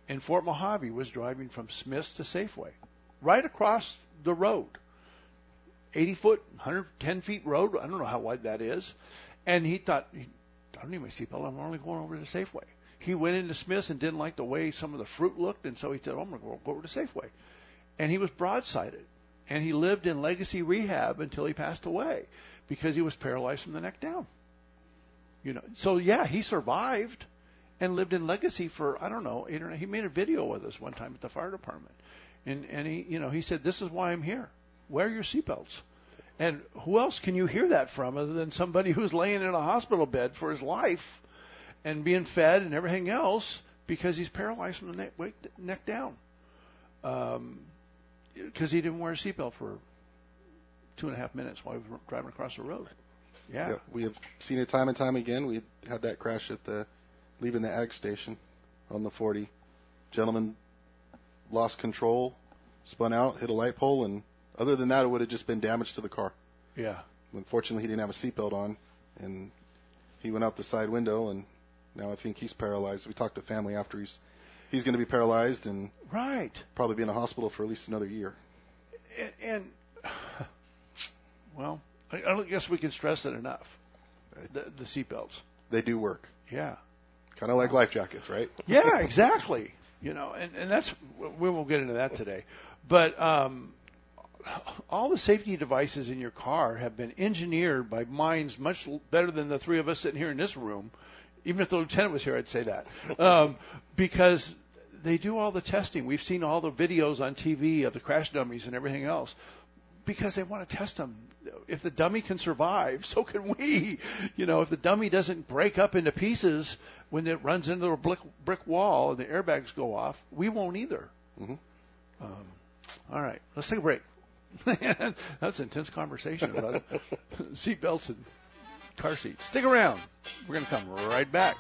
in Fort Mojave was driving from Smith's to Safeway, right across the road. eighty foot, one hundred ten feet road. I don't know how wide that is. And he thought, I don't need my seatbelt. I'm only going over to Safeway. He went into Smith's and didn't like the way some of the fruit looked, and so he said, oh, I'm going to go over to Safeway. And he was broadsided. And he lived in legacy rehab until he passed away because he was paralyzed from the neck down. You know, so yeah, he survived and lived in legacy for, I don't know, eight or nine. He made a video with us one time at the fire department. And, and he, you know, he said, this is why I'm here. Wear your seatbelts. And who else can you hear that from other than somebody who's laying in a hospital bed for his life and being fed and everything else because he's paralyzed from the neck, neck down? Um, because he didn't wear a seatbelt for two and a half minutes while he was driving across the road. Yeah. yeah. We have seen it time and time again. We had that crash at the, leaving the ag station on the forty. Gentleman lost control, spun out, hit a light pole, and other than that, it would have just been damage to the car. Yeah. Unfortunately, he didn't have a seatbelt on, and he went out the side window, and now I think he's paralyzed. We talked to family after he's he's going to be paralyzed and right probably be in a hospital for at least another year. And, and well, I, I don't guess we can stress it enough. The, the seatbelts. They do work. Yeah. Kind of like life jackets, right? Yeah, exactly. You know, and, and that's, we won't get into that today. But um, all the safety devices in your car have been engineered by minds much better than the three of us sitting here in this room. Even if the lieutenant was here, I'd say that. Um, because they do all the testing. We've seen all the videos on T V of the crash dummies and everything else because they want to test them. If the dummy can survive, so can we. You know, if the dummy doesn't break up into pieces when it runs into a brick, brick wall and the airbags go off, we won't either. Mm-hmm. Um, all right, let's take a break. That's an intense conversation about seatbelts and car seats. Stick around. We're going to come right back.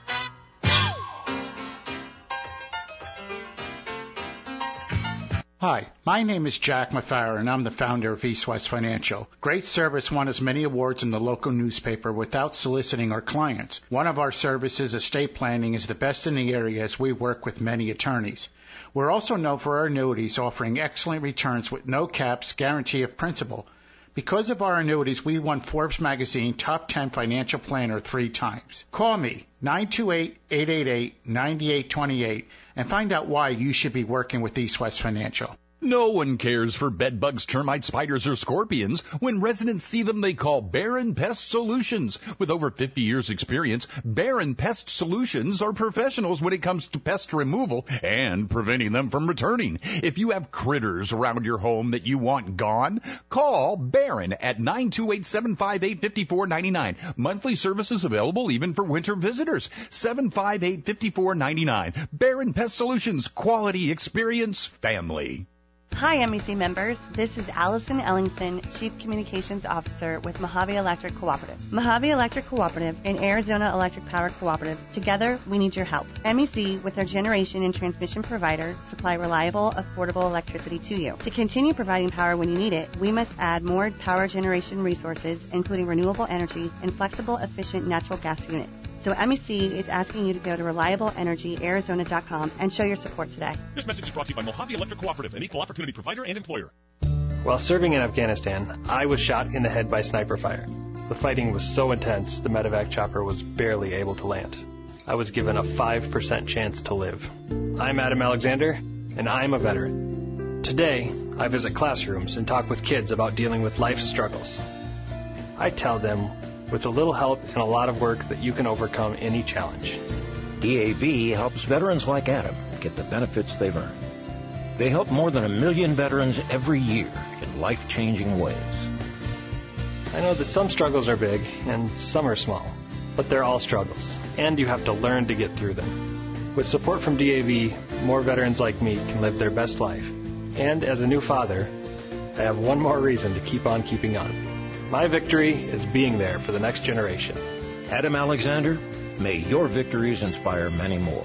Hi, my name is Jack Maffara, and I'm the founder of East West Financial. Great service won us many awards in the local newspaper without soliciting our clients. One of our services, estate planning, is the best in the area as we work with many attorneys. We're also known for our annuities, offering excellent returns with no caps, guarantee of principal. Because of our annuities, we won Forbes Magazine Top ten Financial Planner three times. Call me, nine two eight, eight eight eight, nine eight two eight, and find out why you should be working with East West Financial. No one cares for bed bugs, termites, spiders, or scorpions. When residents see them, they call Barron Pest Solutions. With over fifty years experience, Barron Pest Solutions are professionals when it comes to pest removal and preventing them from returning. If you have critters around your home that you want gone, call Barron at nine two eight, seven five eight, five four nine nine. Monthly services available even for winter visitors. seven five eight, five four nine nine. Barron Pest Solutions. Quality, experience, family. Hi, M E C members. This is Allison Ellingson, Chief Communications Officer with Mojave Electric Cooperative. Mojave Electric Cooperative and Arizona Electric Power Cooperative, together we need your help. M E C, with their generation and transmission provider, supply reliable, affordable electricity to you. To continue providing power when you need it, we must add more power generation resources, including renewable energy and flexible, efficient natural gas units. So M E C is asking you to go to reliable energy arizona dot com and show your support today. This message is brought to you by Mojave Electric Cooperative, an equal opportunity provider and employer. While serving in Afghanistan, I was shot in the head by sniper fire. The fighting was so intense, the medevac chopper was barely able to land. I was given a five percent chance to live. I'm Adam Alexander, and I'm a veteran. Today, I visit classrooms and talk with kids about dealing with life's struggles. I tell them, with a little help and a lot of work, that you can overcome any challenge. D A V helps veterans like Adam get the benefits they've earned. They help more than a million veterans every year in life-changing ways. I know that some struggles are big and some are small, but they're all struggles, and you have to learn to get through them. With support from D A V, more veterans like me can live their best life. And as a new father, I have one more reason to keep on keeping on. My victory is being there for the next generation. Adam Alexander, may your victories inspire many more.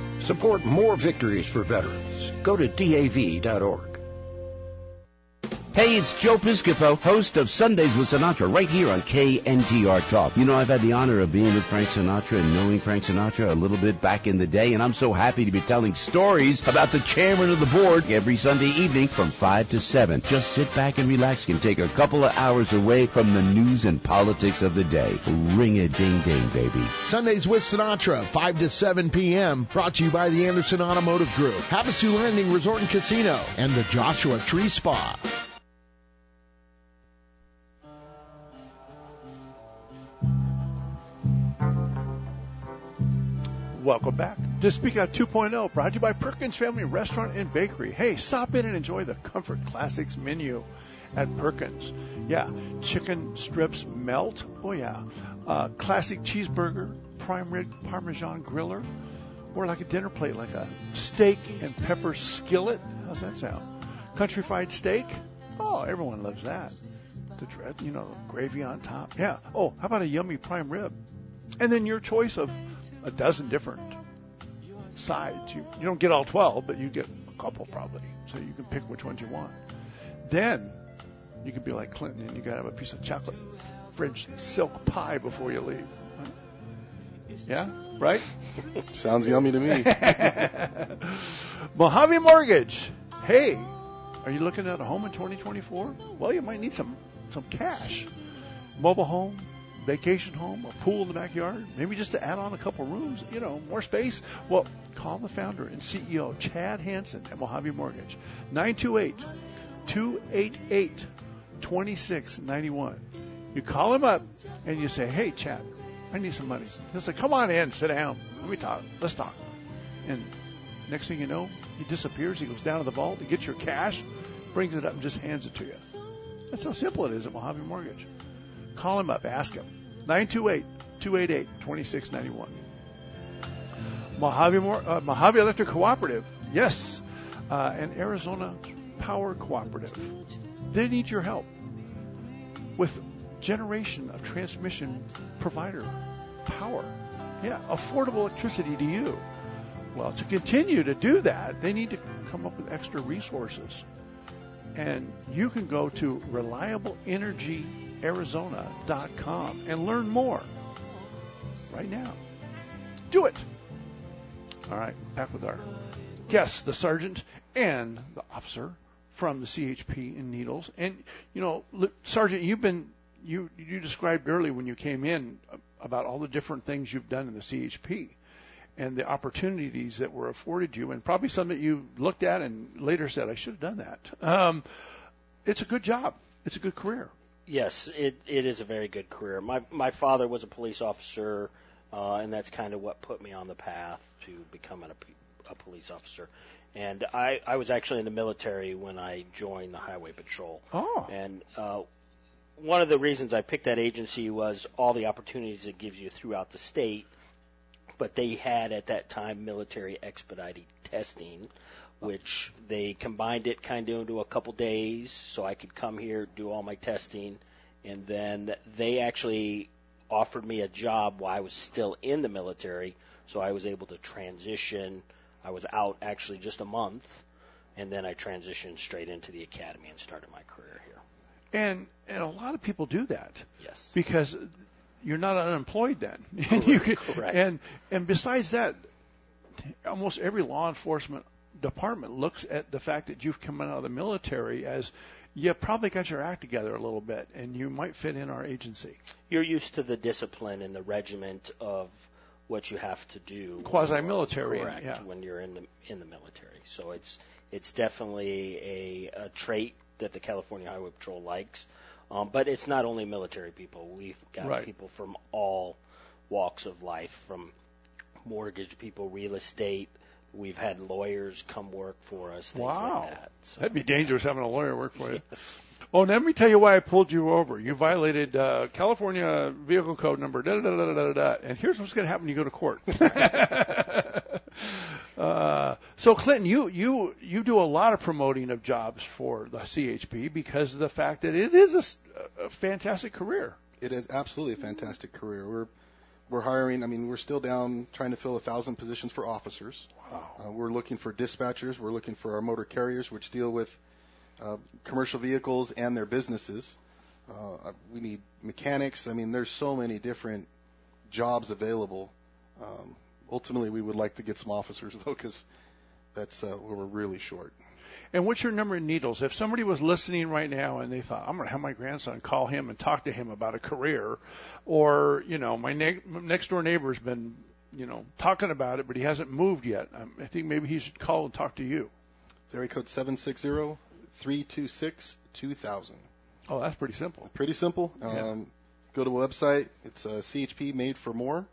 Support more victories for veterans. Go to D A V dot org. Hey, it's Joe Piscopo, host of Sundays with Sinatra, right here on K N T R Talk. You know, I've had the honor of being with Frank Sinatra and knowing Frank Sinatra a little bit back in the day, and I'm so happy to be telling stories about the chairman of the board every Sunday evening from five to seven. Just sit back and relax and take a couple of hours away from the news and politics of the day. Ring-a-ding-ding, baby. Sundays with Sinatra, five to seven p.m., brought to you by the Anderson Automotive Group, Havasu Landing Resort and Casino, and the Joshua Tree Spa. Welcome back to Speak Out two point oh, brought to you by Perkins Family Restaurant and Bakery. Hey, stop in and enjoy the Comfort Classics menu at Perkins. Yeah, chicken strips melt. Oh, yeah. Uh, classic cheeseburger, prime rib Parmesan griller, or like a dinner plate, like a steak and pepper skillet. How's that sound? Country fried steak. Oh, everyone loves that. The dread, you know, gravy on top. Yeah. Oh, how about a yummy prime rib? And then your choice of a dozen different sides. You, you don't get all twelve, but you get a couple probably. So you can pick which ones you want. Then you can be like Clinton and you got to have a piece of chocolate French silk pie before you leave. Yeah? Right? Sounds yummy to me. Mojave Mortgage. Hey, are you looking at a home in twenty twenty-four? Well, you might need some, some cash. Mobile home, vacation home, a pool in the backyard, maybe just to add on a couple rooms, you know, more space. Well, call the founder and C E O, Chad Hansen at Mojave Mortgage, nine two eight, two eight eight, two six nine one. You call him up and you say, hey, Chad, I need some money. He'll say, come on in, sit down, let me talk, let's talk. And next thing you know, he disappears, he goes down to the vault, he gets your cash, brings it up and just hands it to you. That's how simple it is at Mojave Mortgage. Call him up. Ask him. nine two eight, two eight eight, two six nine one. Mojave, uh, Mojave Electric Cooperative. Yes. Uh, and Arizona Power Cooperative. They need your help with generation of transmission provider power. Yeah. Affordable electricity to you. Well, to continue to do that, they need to come up with extra resources. And you can go to reliable energy Arizona dot com and learn more right now. Do it. All right, back with our guests, the sergeant and the officer from the C H P in Needles. And you know, Sergeant, you've been you you described earlier when you came in about all the different things you've done in the C H P and the opportunities that were afforded you, and probably some that you looked at and later said, I should have done that. Um, it's a good job. It's a good career. Yes, it it is a very good career. My my father was a police officer, uh, and that's kind of what put me on the path to becoming a, a police officer. And I, I was actually in the military when I joined the Highway Patrol. Oh. And uh, one of the reasons I picked that agency was all the opportunities it gives you throughout the state. But they had at that time military expedited testing, which they combined it kind of into a couple days so I could come here, do all my testing, and then they actually offered me a job while I was still in the military, so I was able to transition. I was out actually just a month, and then I transitioned straight into the academy and started my career here. And and a lot of people do that. Yes. Because you're not unemployed then. Correct. you can, Correct. And and besides that, almost every law enforcement department looks at the fact that you've come out of the military as you probably got your act together a little bit, and you might fit in our agency. You're used to the discipline and the regiment of what you have to do. Quasi-military. Correct. Yeah. When you're in the in the military, so it's it's definitely a, a trait that the California Highway Patrol likes. Um, but it's not only military people. We've got right. people from all walks of life, from mortgage people, real estate. We've had lawyers come work for us, things wow. like that. So. That'd be dangerous having a lawyer work for you. Yes. Oh, let me tell you why I pulled you over. You violated uh, California Vehicle Code number da da da da da da. And here's what's going to happen when you go to court. uh, so, Clinton, you, you you do a lot of promoting of jobs for the C H P because of the fact that it is a, a fantastic career. It is absolutely a fantastic career. We're we're hiring. I mean, we're still down trying to fill a thousand positions for officers. Wow. Uh, we're looking for dispatchers. We're looking for our motor carriers, which deal with uh, commercial vehicles and their businesses. Uh, we need mechanics. I mean, there's so many different jobs available. Um, ultimately, we would like to get some officers, though, because that's uh, where we're really short. And what's your number in Needles? If somebody was listening right now and they thought, I'm going to have my grandson call him and talk to him about a career, or, you know, my ne- next door neighbor's been, you know, talking about it, but he hasn't moved yet. Um, I think maybe he should call and talk to you. It's area code seven six zero, three two six, two thousand. Oh, that's pretty simple. Pretty simple. Um, Yeah. Go to a website. It's uh, C H P Made for More.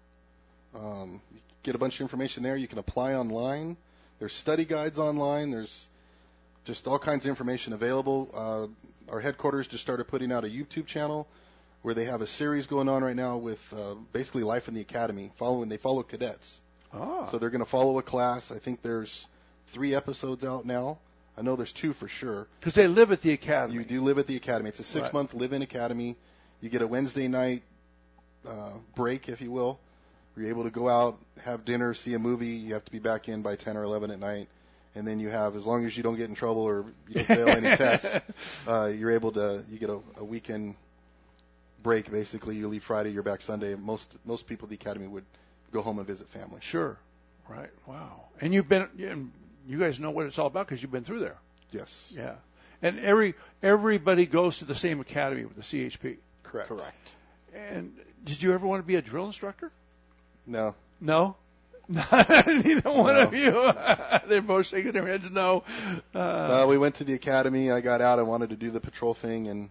Um, you get a bunch of information there. You can apply online. There's study guides online. There's just all kinds of information available. Uh, our headquarters just started putting out a YouTube channel where they have a series going on right now with uh, basically Life in the Academy. Following, they follow cadets. Oh. So they're going to follow a class. I think there's three episodes out now. I know there's two for sure. Because they live at the academy. You do live at the academy. It's a six-month Right. live-in academy. You get a Wednesday night uh, break, if you will. Where you're able to go out, have dinner, see a movie. You have to be back in by ten or eleven at night. And then you have, as long as you don't get in trouble or you don't fail any tests, uh, you're able to, you get a, a weekend break, basically. You leave Friday, you're back Sunday. Most most people at the academy would go home and visit family. Sure. Right. Wow. And you've been, and you guys know what it's all about because you've been through there. Yes. Yeah. And every everybody goes to the same academy with the C H P. Correct. Correct. And did you ever want to be a drill instructor? No. No? Neither one No. of you. They're both shaking their heads no. Uh, Uh, we went to the academy. I got out. I wanted to do the patrol thing and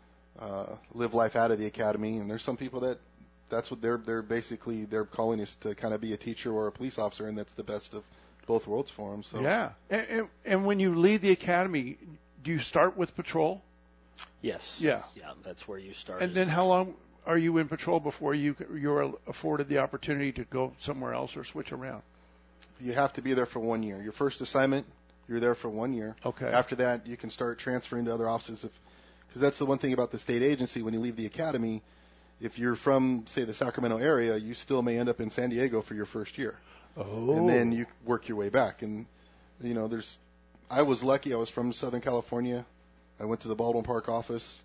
uh, live life out of the academy. And there's some people that that's what they're they're basically their calling is to kind of be a teacher or a police officer, and that's the best of both worlds for them. So Yeah. And, and, and when you leave the academy, do you start with patrol? Yes. Yeah. Yeah, that's where you start. And then how long are you in patrol before you you're afforded the opportunity to go somewhere else or switch around? you have to be there for one year. Your first assignment, you're there for one year. Okay. After that, you can start transferring to other offices. If because that's the one thing about the state agency. When you leave the academy, if you're from, say, the Sacramento area, you still may end up in San Diego for your first year. Oh. And then you work your way back. And, you know, there's, I was lucky. I was from Southern California. I went to the Baldwin Park office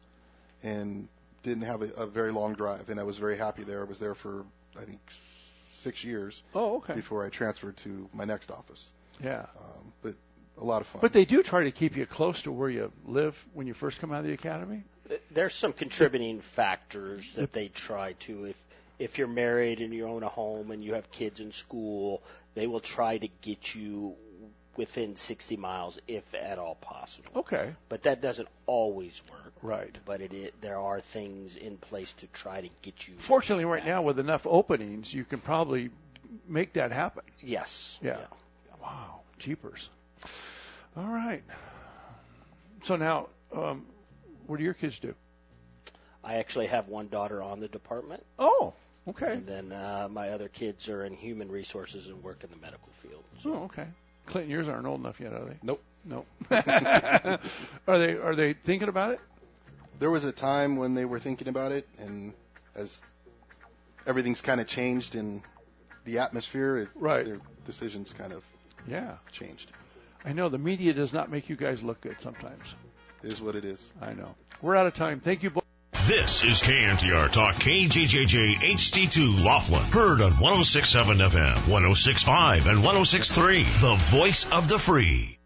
and didn't have a, a very long drive. And I was very happy there. I was there for, I think, six years. Oh, okay. Before I transferred to my next office. Yeah. Um, but a lot of fun. But they do try to keep you close to where you live when you first come out of the academy? There's some contributing factors that they try to. If if you're married and you own a home and you have kids in school, they will try to get you within sixty miles, if at all possible. Okay. But that doesn't always work. Right. But it, it there are things in place to try to get you. Fortunately, right now, with enough openings, you can probably make that happen. Yes. Yeah. Yeah. Wow. Jeepers. All right. So now, um, what do your kids do? I actually have one daughter on the department. Oh, okay. And then uh, my other kids are in human resources and work in the medical field. So. Oh, okay. Clinton, yours aren't old enough yet, are they? Nope. Nope. are they? Are they thinking about it? There was a time when they were thinking about it, and as everything's kind of changed in the atmosphere, it, right. their decisions kind of yeah changed. I know the media does not make you guys look good sometimes. It is what it is. I know. We're out of time. Thank you both. This is K N T R Talk, K J J J H D two Laughlin. Heard on one oh six point seven F M, one oh six point five, and one oh six point three. The voice of the free.